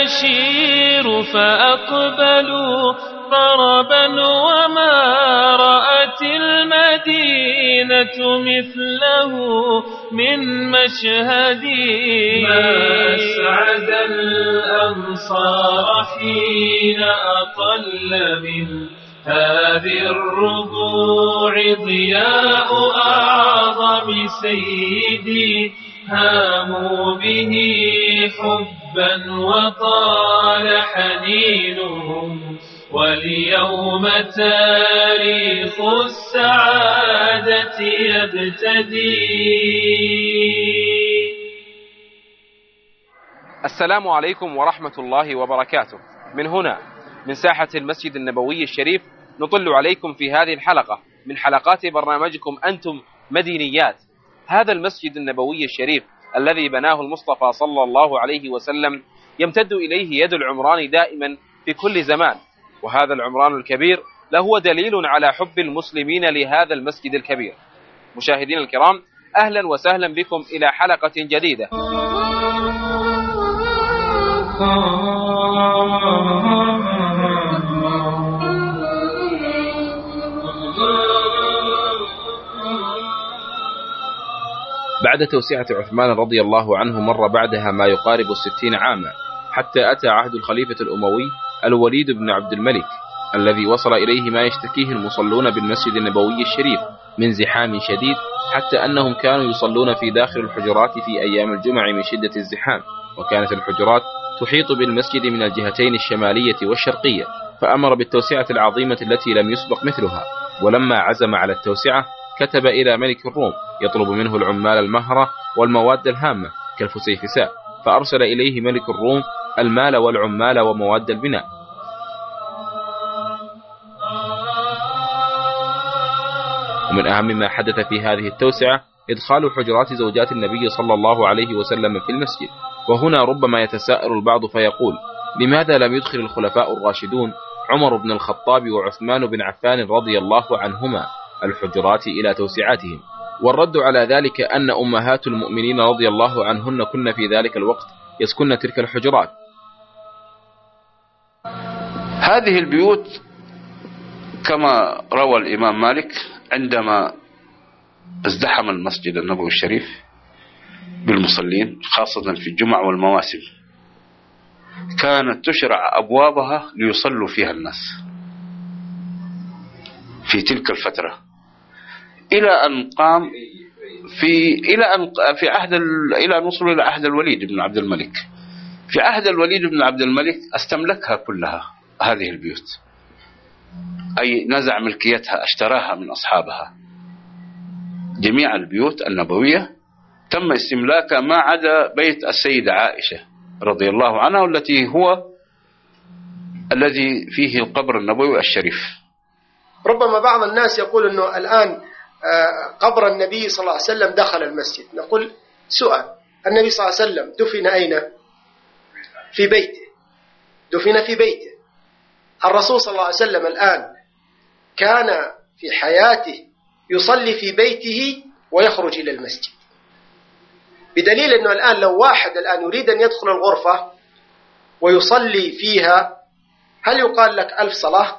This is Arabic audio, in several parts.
العشير فأقبلوا طربا وما رأت المدينة مثله من مشهد. ما أسعد الأنصار حين أطل من هذه الربوع ضياء أعظم سيدي هاموا به حبا وطال حنينهم واليوم تاريخ السعادة يبتدي. السلام عليكم ورحمة الله وبركاته. من هنا من ساحة المسجد النبوي الشريف نطل عليكم في هذه الحلقة من حلقات برنامجكم أنتم مدينيات. هذا المسجد النبوي الشريف الذي بناه المصطفى صلى الله عليه وسلم يمتد إليه يد العمران دائما في كل زمان، وهذا العمران الكبير لهو دليل على حب المسلمين لهذا المسجد الكبير. مشاهدين الكرام، أهلا وسهلا بكم إلى حلقة جديدة. بعد توسعة عثمان رضي الله عنه مر بعدها ما يقارب 60 عاما حتى أتى عهد الخليفة الأموي الوليد بن عبد الملك، الذي وصل إليه ما يشتكيه المصلون بالمسجد النبوي الشريف من زحام شديد، حتى أنهم كانوا يصلون في داخل الحجرات في أيام الجمع من شدة الزحام، وكانت الحجرات تحيط بالمسجد من الجهتين الشمالية والشرقية، فأمر بالتوسعة العظيمة التي لم يسبق مثلها. ولما عزم على التوسعة كتب إلى ملك الروم يطلب منه العمال المهرة والمواد الهامة كالفسيفساء، فأرسل إليه ملك الروم المال والعمال ومواد البناء. ومن أهم ما حدث في هذه التوسعة إدخال حجرات زوجات النبي صلى الله عليه وسلم في المسجد. وهنا ربما يتساءل البعض فيقول: لماذا لم يدخل الخلفاء الراشدون عمر بن الخطاب وعثمان بن عفان رضي الله عنهما الحجرات إلى توسعاتهم؟ والرد على ذلك أن أمهات المؤمنين رضي الله عنهن كن في ذلك الوقت يسكن تلك الحجرات. هذه البيوت كما روى الإمام مالك عندما ازدحم المسجد النبوي الشريف بالمصلين خاصة في الجمع والمواسم كانت تشرع أبوابها ليصلوا فيها الناس في تلك الفترة، إلى أن قام إلى أن وصلوا إلى عهد الوليد بن عبد الملك. في عهد الوليد بن عبد الملك استملكها كلها هذه البيوت، أي نزع ملكيتها، اشتراها من أصحابها. جميع البيوت النبوية تم استملاكها ما عدا بيت السيدة عائشة رضي الله عنها، والتي هو الذي فيه القبر النبوي الشريف. ربما بعض الناس يقول أنه الآن قبر النبي صلى الله عليه وسلم دخل المسجد. نقول سؤال: النبي صلى الله عليه وسلم دفن أين؟ في بيته، دفن في بيته. الرسول صلى الله عليه وسلم الآن كان في حياته يصلي في بيته ويخرج إلى المسجد، بدليل أنه الآن لو واحد الآن يريد أن يدخل الغرفة ويصلي فيها هل يقال لك 1000 صلاة؟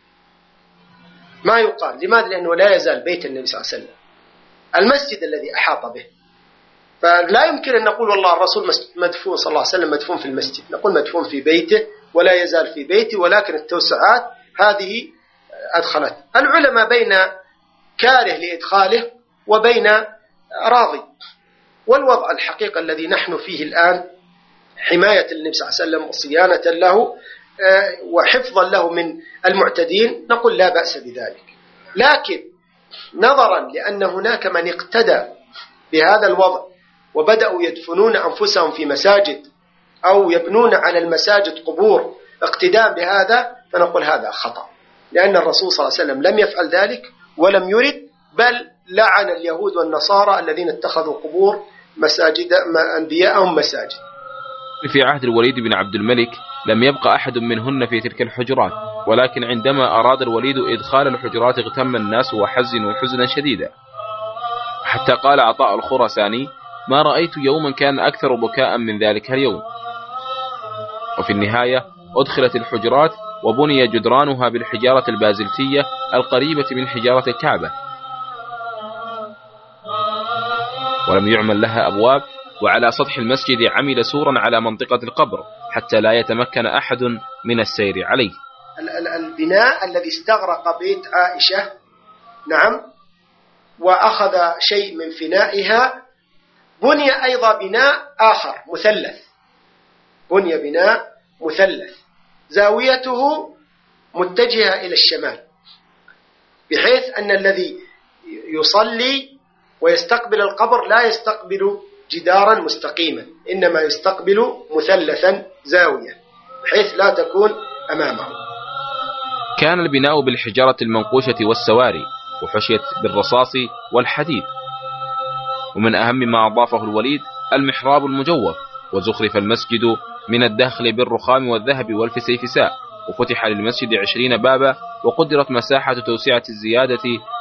ما يقال. لماذا؟ لأنه لا يزال بيت النبي صلى الله عليه وسلم المسجد الذي أحاط به، فلا يمكن أن نقول والله الرسول مدفون صلى الله عليه وسلم مدفون في المسجد. نقول مدفون في بيته ولا يزال في بيته، ولكن التوسعات هذه أدخلت. العلماء بين كاره لإدخاله وبين راضي، والوضع الحقيقة الذي نحن فيه الآن حماية النبي صلى الله عليه وسلم وصيانة له وحفظا له من المعتدين، نقول لا بأس بذلك. لكن نظرا لأن هناك من اقتدى بهذا الوضع وبدأوا يدفنون أنفسهم في مساجد أو يبنون على المساجد قبور اقتداء بهذا، فنقول هذا خطأ، لأن الرسول صلى الله عليه وسلم لم يفعل ذلك ولم يرد، بل لعن اليهود والنصارى الذين اتخذوا قبور مساجد أنبياءهم مساجد. في عهد الوليد بن عبد الملك لم يبقى أحد منهن في تلك الحجرات، ولكن عندما أراد الوليد إدخال الحجرات اغتم الناس وحزنوا حزنا شديدا، حتى قال عطاء الخرساني: ما رأيت يوما كان أكثر بكاء من ذلك اليوم. وفي النهاية أدخلت الحجرات وبني جدرانها بالحجارة البازلتية القريبة من حجارة الكعبة، ولم يعمل لها أبواب. وعلى سطح المسجد عمل سورا على منطقة القبر حتى لا يتمكن أحد من السير عليه. البناء الذي استغرق بيت عائشة، نعم، وأخذ شيء من فنائها، بني أيضا بناء آخر مثلث، بني بناء مثلث زاويته متجهة إلى الشمال، بحيث أن الذي يصلي ويستقبل القبر لا يستقبل جدارا مستقيما، إنما يستقبل مثلثا زاوية بحيث لا تكون أمامه. كان البناء بالحجارة المنقوشة والسواري، وحشيت بالرصاص والحديد. ومن أهم ما أضافه الوليد المحراب المجوف، وزخرف المسجد من الداخل بالرخام والذهب والفسيفساء، وفتح للمسجد 20 بابا، وقدرت مساحة توسعة الزيادة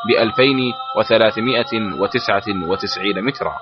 ب2399 مترا.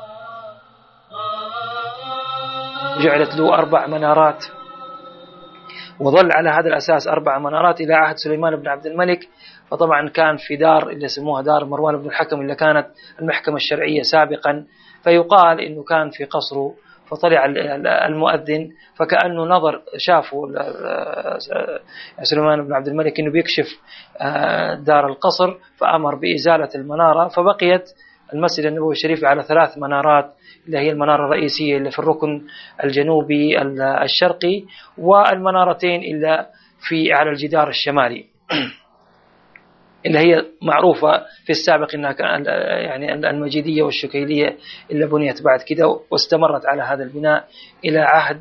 جعلت له 4 منارات، وظل على هذا الأساس 4 منارات إلى عهد سليمان بن عبد الملك. فطبعا كان في دار اللي يسموها دار مروان بن الحكم، اللي كانت المحكمة الشرعية سابقا، فيقال إنه كان في قصره، فطلع المؤذن فكأنه نظر شافه سليمان بن عبد الملك إنه بيكشف دار القصر، فأمر بإزالة المنارة، فبقيت المسجد النبوي الشريف على 3 منارات، اللي هي المنارة الرئيسية اللي في الركن الجنوبي الشرقي، والمنارتين اللي على الجدار الشمالي اللي هي معروفة في السابق إنها يعني المجيدية والشكيلية اللي بنيت بعد كده، واستمرت على هذا البناء إلى عهد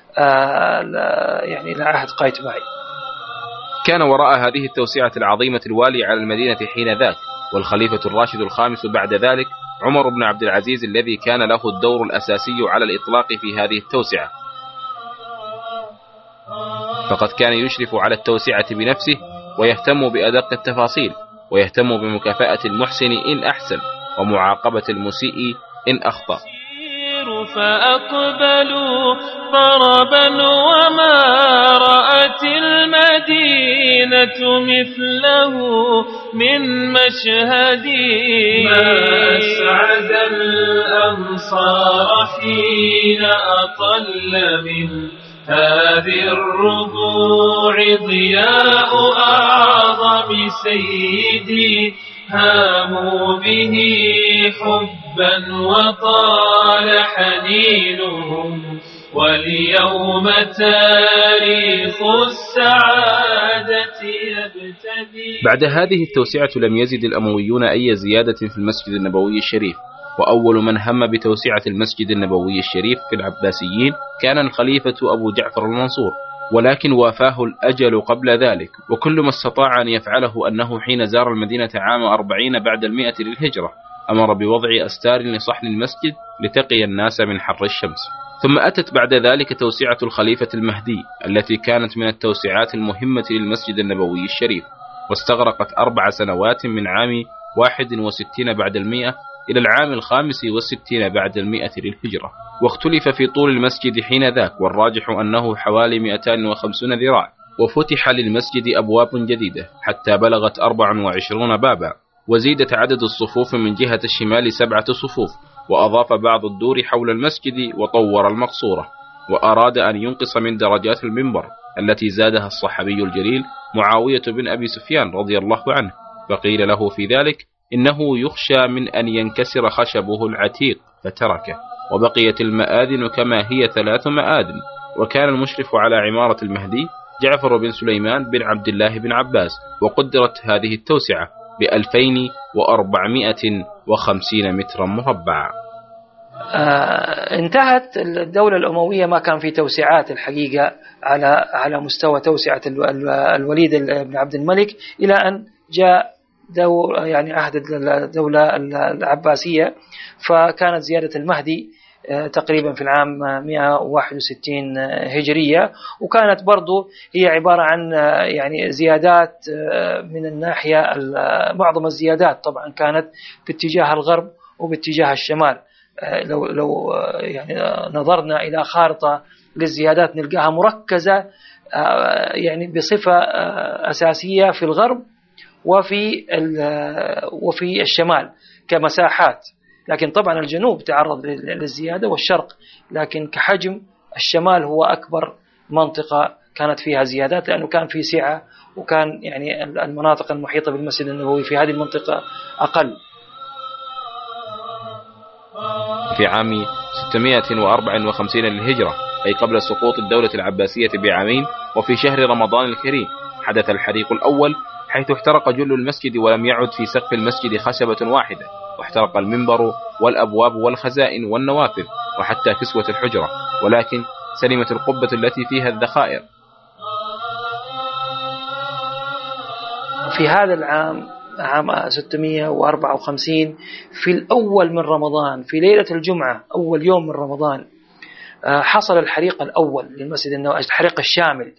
يعني إلى عهد قايتباي. كان وراء هذه التوسعة العظيمة الوالي على المدينة حين ذاك والخليفة الراشد الخامس بعد ذلك عمر بن عبد العزيز، الذي كان له الدور الأساسي على الإطلاق في هذه التوسعة، فقد كان يشرف على التوسعة بنفسه، ويهتم بأدق التفاصيل، ويهتم بمكافأة المحسن إن أحسن، ومعاقبة المسيء إن أخطأ. فأقبلوا ضربا وما رأت المدينة مثله من مشهد، ما أسعد الأنصار حين أطل من هذه الربوع ضياء أعظم سيدي، هاموا به حبا وطال حنينهم، واليوم تاريخ السعادة يبتدي. بعد هذه التوسعة لم يزد الأمويون أي زيادة في المسجد النبوي الشريف، وأول من هم بتوسعة المسجد النبوي الشريف في العباسيين كان الخليفة أبو جعفر المنصور، ولكن وافاه الأجل قبل ذلك. وكل ما استطاع أن يفعله أنه حين زار المدينة عام 40 بعد 100 للهجرة أمر بوضع أستار لصحن المسجد لتقي الناس من حر الشمس. ثم أتت بعد ذلك توسعة الخليفة المهدي، التي كانت من التوسعات المهمة للمسجد النبوي الشريف، واستغرقت 4 سنوات من عام 61 بعد 100 إلى العام 65 بعد 100 للهجرة. واختلف في طول المسجد حين ذاك، والراجح أنه حوالي 250 ذراع. وفتح للمسجد أبواب جديدة حتى بلغت 24 بابا، وزيدت عدد الصفوف من جهة الشمال 7 صفوف، وأضاف بعض الدور حول المسجد وطور المقصورة، وأراد أن ينقص من درجات المنبر التي زادها الصحابي الجليل معاوية بن أبي سفيان رضي الله عنه، فقيل له في ذلك إنه يخشى من أن ينكسر خشبه العتيق فتركه، وبقيت المآذن كما هي 3 مآذن. وكان المشرف على عمارة المهدي جعفر بن سليمان بن عبد الله بن عباس، وقدرت هذه التوسعة ب2450 مترا مربعا. انتهت الدولة الأموية، ما كان في توسعات الحقيقة على مستوى توسعة الوليد بن عبد الملك، إلى أن جاء يعني عهد الدولة العباسية، فكانت زيادة المهدي تقريبا في العام 161 هجرية، وكانت برضو هي عبارة عن يعني زيادات من الناحية معظم الزيادات طبعا كانت باتجاه الغرب وباتجاه الشمال. لو يعني نظرنا إلى خارطة للزيادات نلقاها مركزة يعني بصفة أساسية في الغرب وفي الشمال كمساحات، لكن طبعا الجنوب تعرض للزيادة والشرق، لكن كحجم الشمال هو أكبر منطقة كانت فيها زيادات، لأنه كان في سعة، وكان يعني المناطق المحيطة بالمسجد النبوي في هذه المنطقة أقل. في عام 654 للهجرة، أي قبل سقوط الدولة العباسية بعامين، وفي شهر رمضان الكريم، حدث الحريق الأول، حيث احترق جل المسجد ولم يعد في سقف المسجد خشبة واحدة، واحترق المنبر والأبواب والخزائن والنوافذ وحتى كسوة الحجرة، ولكن سلمت القبة التي فيها الذخائر. في هذا العام، عام 654، في الأول من رمضان، في ليلة الجمعة أول يوم من رمضان، حصل الحريق الأول للمسجد النبوي، الحريق الشامل.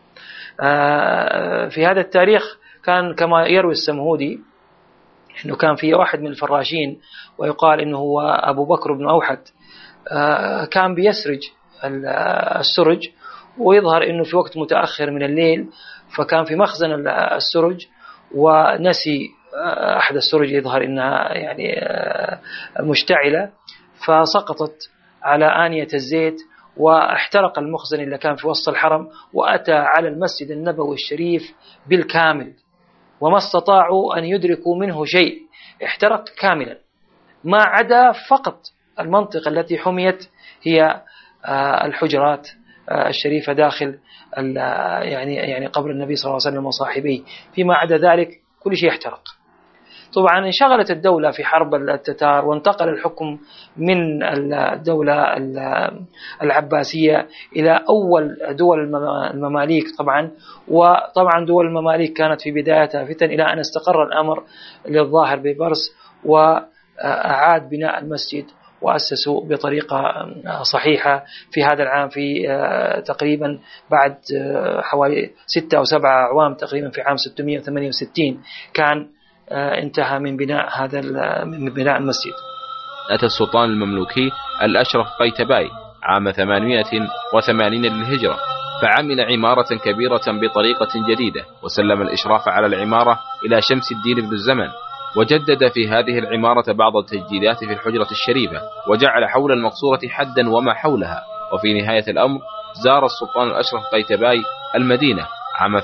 في هذا التاريخ كان كما يروي السمهودي أنه كان في واحد من الفراشين، ويقال أنه هو أبو بكر بن أوحد، كان بيسرج السرج، ويظهر أنه في وقت متأخر من الليل، فكان في مخزن السرج ونسي أحد السرج، يظهر أنها يعني مشتعلة، فسقطت على آنية الزيت واحترق المخزن اللي كان في وسط الحرم، وأتى على المسجد النبوي الشريف بالكامل، وما استطاعوا أن يدركوا منه شيء، احترق كاملا، ما عدا فقط المنطقة التي حميت هي الحجرات الشريفة داخل يعني قبر النبي صلى الله عليه وسلم وصاحبيه، فيما عدا ذلك كل شيء احترق. طبعا انشغلت الدولة في حرب التتار، وانتقل الحكم من الدولة العباسية إلى أول دول المماليك طبعا، وطبعا دول المماليك كانت في بدايتها فتن، إلى أن استقر الأمر للظاهر ببرس، وأعاد بناء المسجد وأسسوا بطريقة صحيحة في هذا العام، في تقريبا بعد حوالي 6 أو 7 أعوام تقريبا، في عام 668 كان انتهى من بناء المسجد. أتى السلطان المملوكي الأشرف قيتباي عام 880 للهجرة، فعمل عمارة كبيرة بطريقة جديدة، وسلم الإشراف على العمارة إلى شمس الدين بن الزمن، وجدد في هذه العمارة بعض التجديدات في الحجرة الشريفة، وجعل حول المقصورة حدا وما حولها. وفي نهاية الأمر زار السلطان الأشرف قيتباي المدينة عام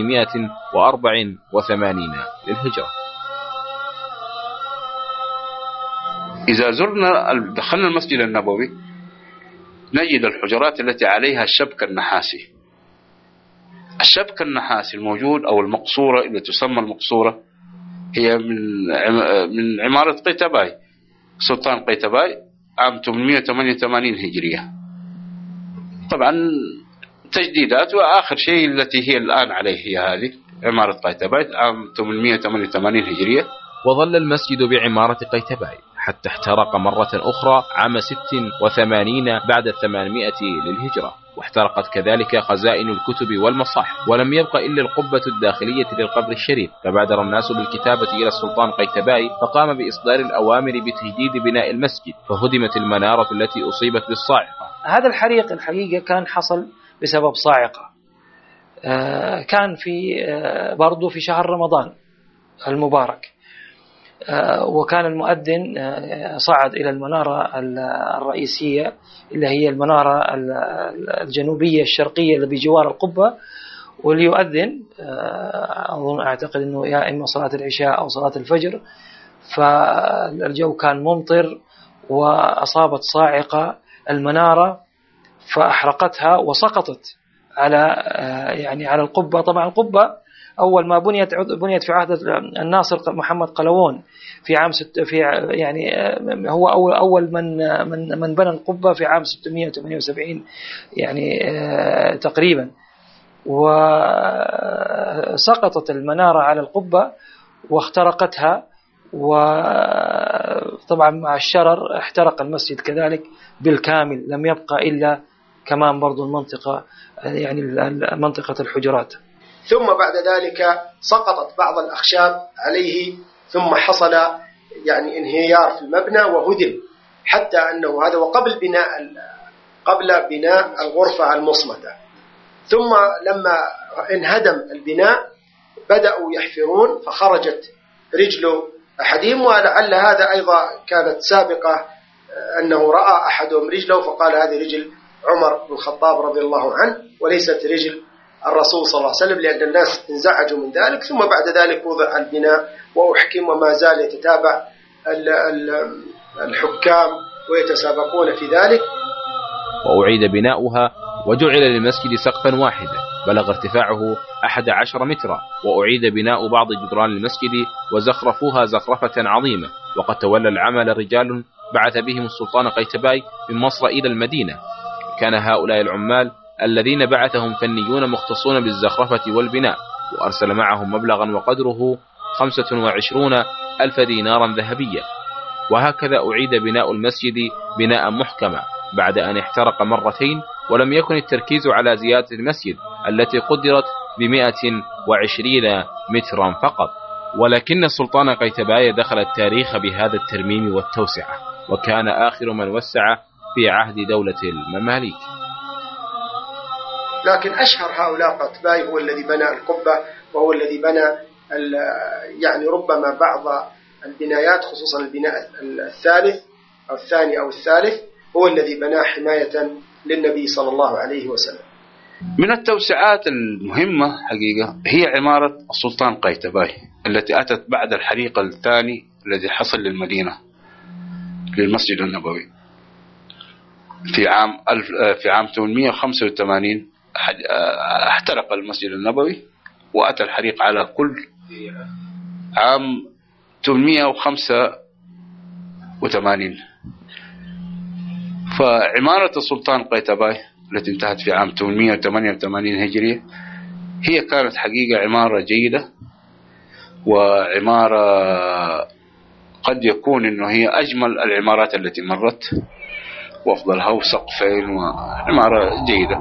884 للهجرة. إذا زرنا دخلنا المسجد النبوي نجد الحجرات التي عليها الشبك النحاسي. الشبك النحاسي الموجود أو المقصورة اللي تسمى المقصورة هي من عمارة قيتباي، سلطان قيتباي عام 888 هجرية. طبعا تجديدات، وآخر شيء التي هي الآن عليه هي هذه عمارة قيتباي عام 888 هجرية. وظل المسجد بعمارة قيتباي حتى احترق مرة أخرى عام 86 بعد 800 للهجرة، واحترقت كذلك خزائن الكتب والمصاحف، ولم يبق إلا القبة الداخلية للقبر الشريف. فبادر الناس بالكتابة إلى السلطان قيتباي، فقام بإصدار الأوامر بتجديد بناء المسجد، فهدمت المنارة التي أصيبت بالصاعقة. هذا الحريق الحقيقة كان حصل بسبب صاعقة، كان في برضو في شهر رمضان المبارك، وكان المؤذن صعد إلى المنارة الرئيسية اللي هي المنارة الجنوبية الشرقية اللي بجوار القبة، وليؤذن أعتقد أنه يا إما صلاة العشاء أو صلاة الفجر، فالجو كان ممطر، وأصابت صاعقة المنارة فأحرقتها وسقطت على القبة. طبعا القبة أول ما بنيت في عهد الناصر محمد قلاوون في عام هو أول من بنى القبة في عام 678 تقريبا، وسقطت المنارة على القبة واخترقتها، وطبعا مع الشرر احترق المسجد كذلك بالكامل، لم يبقى إلا كمان برضو المنطقة منطقة الحجرات. ثم بعد ذلك سقطت بعض الأخشاب عليه، ثم حصل انهيار في المبنى وهدم، حتى أنه هذا وقبل بناء قبل بناء الغرفة المصمتة. ثم لما انهدم البناء بدأوا يحفرون، فخرجت رجل أحدهم، ولعل هذا أيضا كانت سابقة أنه رأى أحدهم رجله فقال هذه رجل عمر بن الخطاب رضي الله عنه وليست رجل الرسول صلى الله عليه وسلم، لأن الناس انزعجوا من ذلك. ثم بعد ذلك وضع البناء وأحكم، وما زال يتتابع الحكام ويتسابقون في ذلك. وأعيد بناؤها وجعل للمسجد سقفا واحدا بلغ ارتفاعه 11 مترا، وأعيد بناء بعض جدران المسجد وزخرفوها زخرفة عظيمة. وقد تولى العمل رجال بعث بهم السلطان قيتباي من مصر إلى المدينة. كان هؤلاء العمال الذين بعثهم فنيون مختصون بالزخرفة والبناء، وأرسل معهم مبلغا وقدره 25,000 دينارا ذهبية. وهكذا أعيد بناء المسجد بناء محكما بعد أن احترق مرتين، ولم يكن التركيز على زيادة المسجد التي قدرت ب120 مترا فقط. ولكن السلطان قيتباي دخل التاريخ بهذا الترميم والتوسعة، وكان آخر من وسع في عهد دولة المماليك. لكن أشهر هؤلاء قيتباي هو الذي بنى القبة، وهو الذي بنى يعني ربما بعض البنايات، خصوصا البناء الثالث أو الثاني أو الثالث، هو الذي بناه حماية للنبي صلى الله عليه وسلم. من التوسعات المهمة حقيقة هي عمارة السلطان قيتباي التي أتت بعد الحريق الثاني الذي حصل للمدينة للمسجد النبوي في عام 885. احترق المسجد النبوي، وأتى الحريق على كل عام 885. فعمارة السلطان قيتباي التي انتهت في عام 888 هجرية هي كانت حقيقة عمارة جيدة، وعمارة قد يكون إنه هي أجمل العمارات التي مرت وأفضلها، وسقفين، وعمارة جيدة.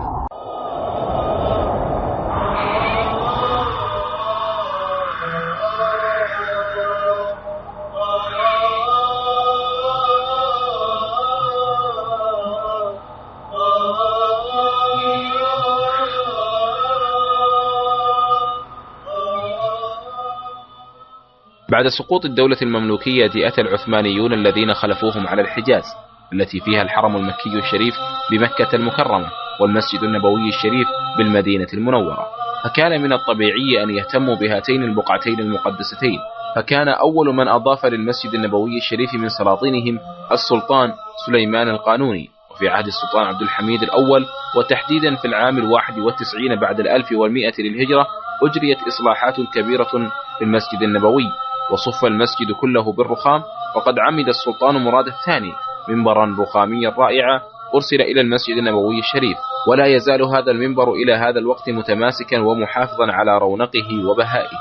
بعد سقوط الدولة المملوكية أتى العثمانيون الذين خلفوهم على الحجاز التي فيها الحرم المكي الشريف بمكة المكرمة والمسجد النبوي الشريف بالمدينة المنورة، فكان من الطبيعي أن يهتموا بهاتين البقعتين المقدستين. فكان أول من أضاف للمسجد النبوي الشريف من سلاطينهم السلطان سليمان القانوني، وفي عهد السلطان عبد الحميد الأول، وتحديدا في العام 91 بعد 1100 للهجرة، أجريت إصلاحات كبيرة في المسجد النبوي، وصف المسجد كله بالرخام. وقد عمد السلطان مراد الثاني منبرا رخاميا رائعا أرسل إلى المسجد النبوي الشريف، ولا يزال هذا المنبر إلى هذا الوقت متماسكا ومحافظا على رونقه وبهائه.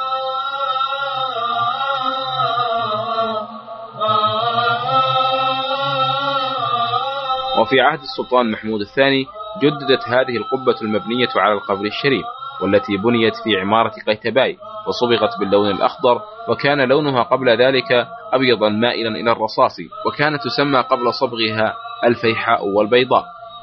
وفي عهد السلطان محمود الثاني جددت هذه القبة المبنية على القبر الشريف، والتي بنيت في عمارة قيتباي وصبغت باللون الأخضر، وكان لونها قبل ذلك أبيضا مائلا إلى الرصاص، وكانت تسمى قبل صبغها الفيحاء والبيضاء.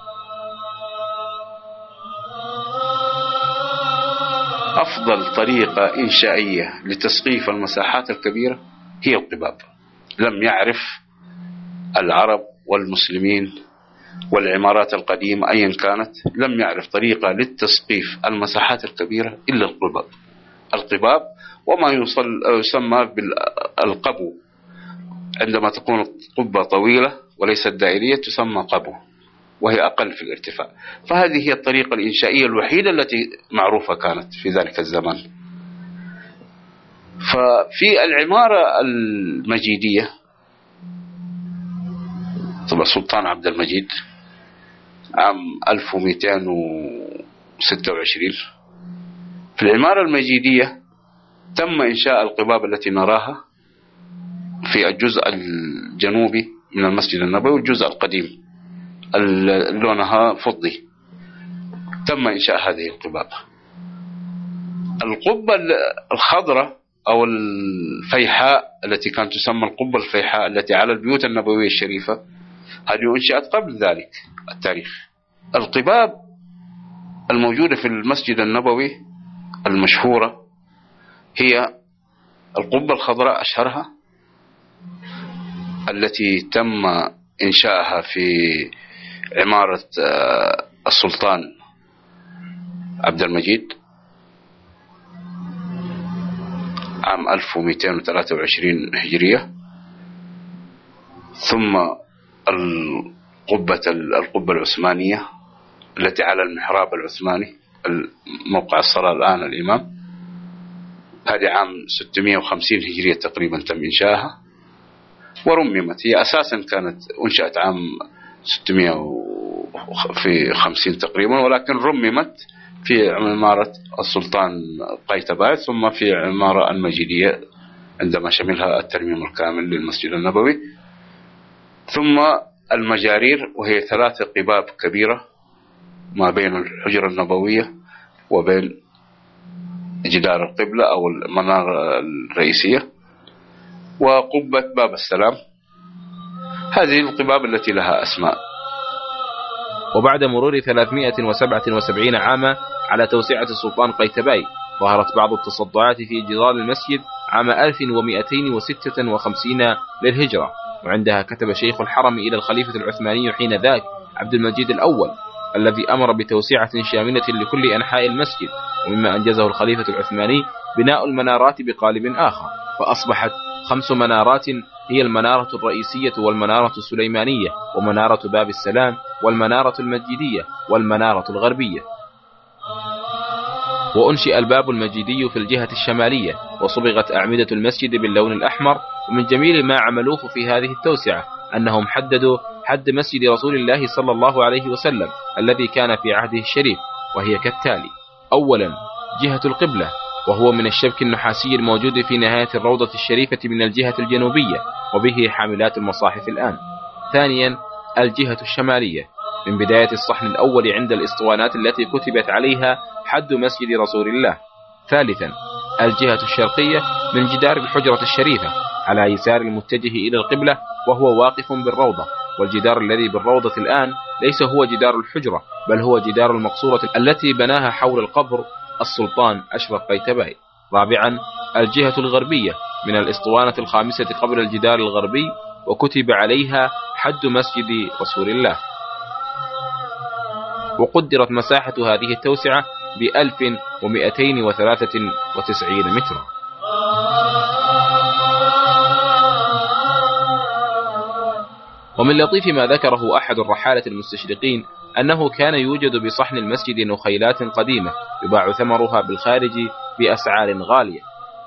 أفضل طريقة إنشائية لتسقيف المساحات الكبيرة هي القباب. لم يعرف العرب والمسلمين والعمارات القديمة أيا كانت، لم يعرف طريقة للتسقيف المساحات الكبيرة إلا القباب، وما يسمى بالقبو. عندما تكون القبة طويلة وليست دائرية تسمى قبو، وهي أقل في الارتفاع. فهذه هي الطريقة الإنشائية الوحيدة التي معروفة كانت في ذلك الزمان. ففي العمارة المجيدية، طبعا السلطان عبد المجيد عام 1226، في العمارة المجيدية تم إنشاء القباب التي نراها في الجزء الجنوبي من المسجد النبوي، والجزء القديم لونها فضي تم إنشاء هذه القباب. القبة الخضراء أو الفيحاء التي كانت تسمى القبة الفيحاء التي على البيوت النبوية الشريفة هذه أنشأت قبل ذلك التاريخ. القباب الموجودة في المسجد النبوي المشهورة هي القبة الخضراء أشهرها، التي تم إنشاءها في عمارة السلطان عبد المجيد عام 1223 هجرية. ثم القبة العثمانية التي على المحراب العثماني موقع الصلاة الآن الإمام، هذه عام 650 هجرية تقريبا تم إنشاءها ورممت. هي أساسا كانت أنشأت عام 650 تقريبا، ولكن رممت في عمارة السلطان قايتباي ثم في عمارة المجيدية عندما شملها الترميم الكامل للمسجد النبوي. ثم المجارير، وهي 3 قباب كبيرة ما بين الحجرة النبوية وبين جدار القبلة أو المنارة الرئيسية، وقبة باب السلام. هذه القباب التي لها أسماء. وبعد مرور 377 عاما على توسعة السلطان قايتباي، ظهرت بعض التصدعات في جدار المسجد عام 1256 للهجرة، وعندها كتب شيخ الحرم إلى الخليفة العثماني حين ذاك عبد المجيد الأول، الذي أمر بتوسعة شاملة لكل أنحاء المسجد، ومما أنجزه الخليفة العثماني بناء المنارات بقالب آخر، فأصبحت 5 منارات هي المنارة الرئيسية والمنارة السليمانية ومنارة باب السلام والمنارة المجيدية والمنارة الغربية. وأنشئ الباب المجيدي في الجهة الشمالية، وصبغت أعمدة المسجد باللون الأحمر. ومن جميل ما عملوه في هذه التوسعة أنهم حددوا حد مسجد رسول الله صلى الله عليه وسلم الذي كان في عهده الشريف، وهي كالتالي: أولا جهة القبلة، وهو من الشبك النحاسي الموجود في نهاية الروضة الشريفة من الجهة الجنوبية، وبه حاملات المصاحف الآن. ثانيا الجهة الشمالية، من بداية الصحن الأول عند الإسطوانات التي كتبت عليها حد مسجد رسول الله. ثالثا الجهة الشرقية، من جدار الحجرة الشريفة على يسار المتجه إلى القبلة وهو واقف بالروضة، والجدار الذي بالروضة الآن ليس هو جدار الحجرة، بل هو جدار المقصورة التي بناها حول القبر السلطان أشرف قايتباي. رابعا الجهة الغربية، من الإسطوانة الخامسة قبل الجدار الغربي، وكتب عليها حد مسجد رسول الله. وقدرت مساحة هذه التوسعة ب1293 مترا. ومن لطيف ما ذكره أحد الرحالة المستشرقين أنه كان يوجد بصحن المسجد نخيلات قديمة يباع ثمرها بالخارج بأسعار غالية.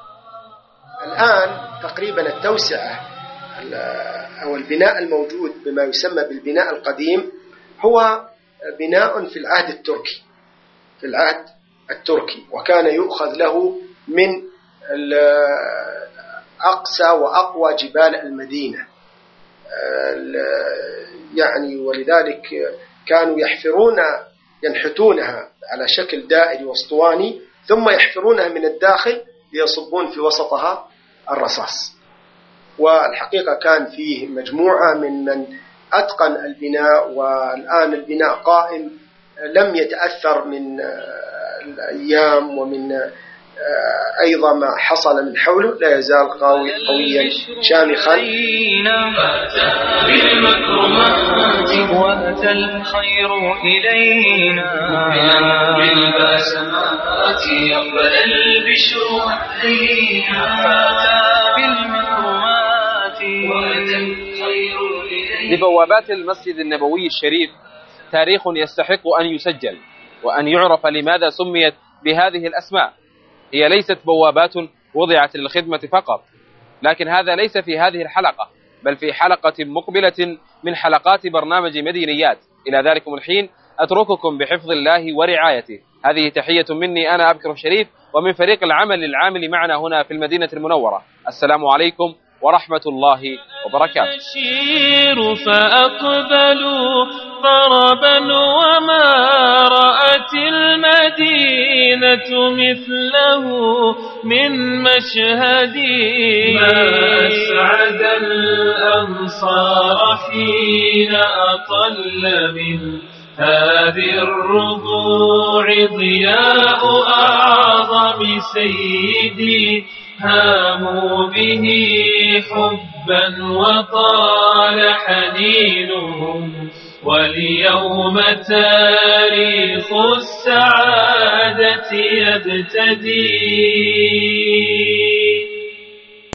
الآن تقريبا التوسعة أو البناء الموجود بما يسمى بالبناء القديم هو بناء في العهد التركي، وكان يؤخذ له من أقصى وأقوى جبال المدينة، يعني ولذلك كانوا ينحتونها على شكل دائري واسطواني، ثم يحفرونها من الداخل ليصبون في وسطها الرصاص. والحقيقة كان فيه مجموعة من أتقن البناء، والآن البناء قائم لم يتأثر من الأيام ومن أيضا ما حصل من حوله، لا يزال قويا شامخا. بالمكرمات وأتى الخير إلينا بالبسمات يقبل البشر علينا بالمكرمات وأتى الخير إلينا. لبوابات المسجد النبوي الشريف تاريخ يستحق أن يسجل وأن يعرف لماذا سميت بهذه الأسماء. هي ليست بوابات وضعت للخدمة فقط، لكن هذا ليس في هذه الحلقة، بل في حلقة مقبلة من حلقات برنامج مدينيات. إلى ذلكم الحين أترككم بحفظ الله ورعايته. هذه تحية مني أنا أبكر الشريف ومن فريق العمل العامل معنا هنا في المدينة المنورة. السلام عليكم ورحمة الله وبركاته. يشير فأقبلوا طربا وما رأت المدينة مثله من مشهدي ما أسعد الأنصار حين أطل من هذه الربوع ضياء أعظم سيدي هاموا به حبا وطال حنينهم واليوم تاريخ السعادة يبتدي